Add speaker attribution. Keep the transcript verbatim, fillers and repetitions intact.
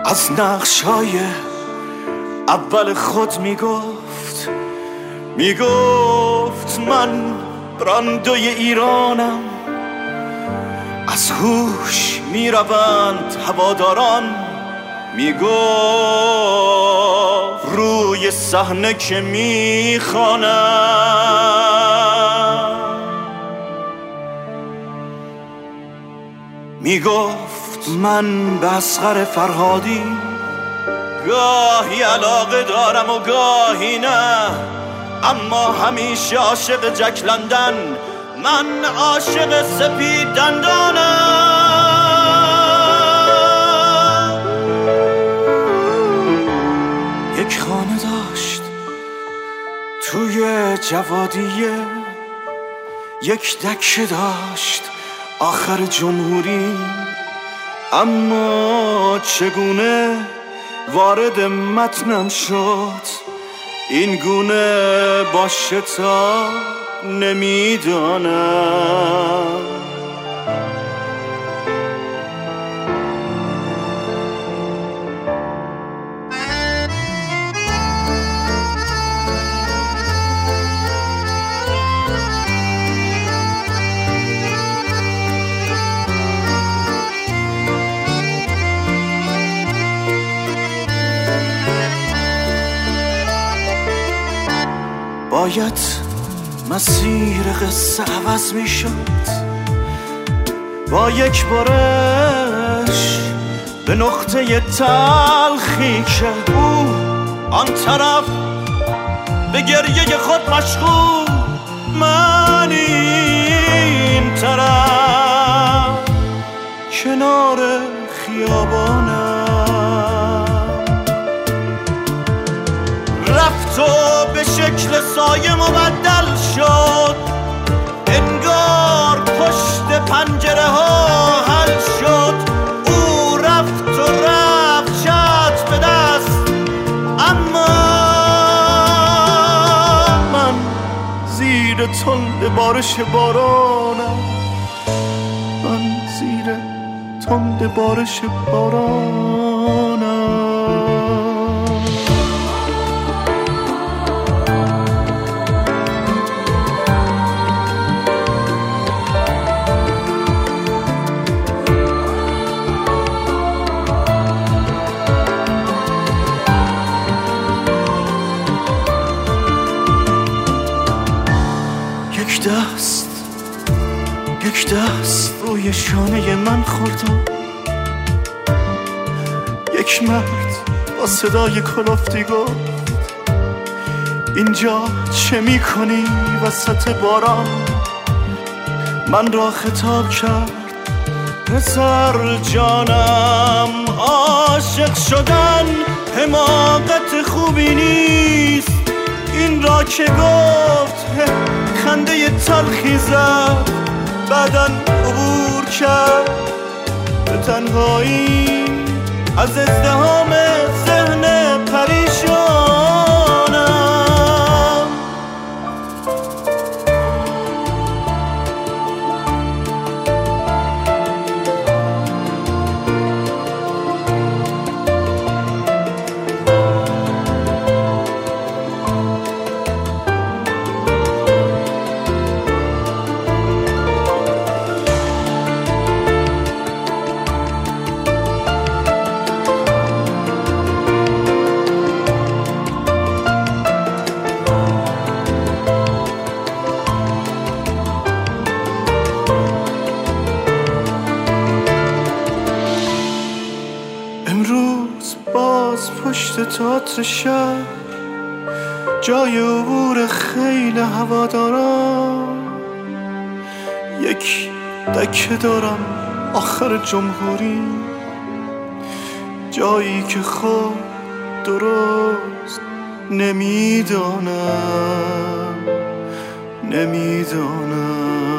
Speaker 1: از نقش‌های اول خود میگفت میگفت من براندوی ایرانم. از هوش میروند هواداران، میگفت روی صحنه که میخوانم. میگفت من به اصغر فرهادی گاهی علاقه دارم و گاهی نه، اما همیشه عاشق جک لندن، من عاشق سپید دندانم. یک خانه داشت توی جوادیه، یک دکه داشت آخر جمهوری، اما چگونه وارد متنم شد این گونه باشه تا نمیدانم. باید مسیر قصه عوض می شد با یک بارش به نقطه تلخی که او آن طرف به گریه خود مشغول، من این طرف کنار خیابانم. رفت و به شکل سایه مبدل شد، انگار پشت پنجره ها حل شد. او رفت و رفت چت به دست، اما من زیر تند بارش بارانم، من زیر تند بارش بارانم. یک دست یک دست روی شانه من خورد، یک مرد با صدای کلافتی گفت اینجا چه میکنی وسط باران؟ من را خطاب کرد پسر جانم، عاشق شدن حماقت خوبی نیست. این را که گفت خنده تلخی زد، بعدن عبور کرد به تنهایی از ازدحام ذهن پریشانم. امروز باز پشت تئاتر شهر، جای عبور خیل هواداران، یک دکه دارم آخر جمهوری، جایی که خود درست نمیدانم نمیدانم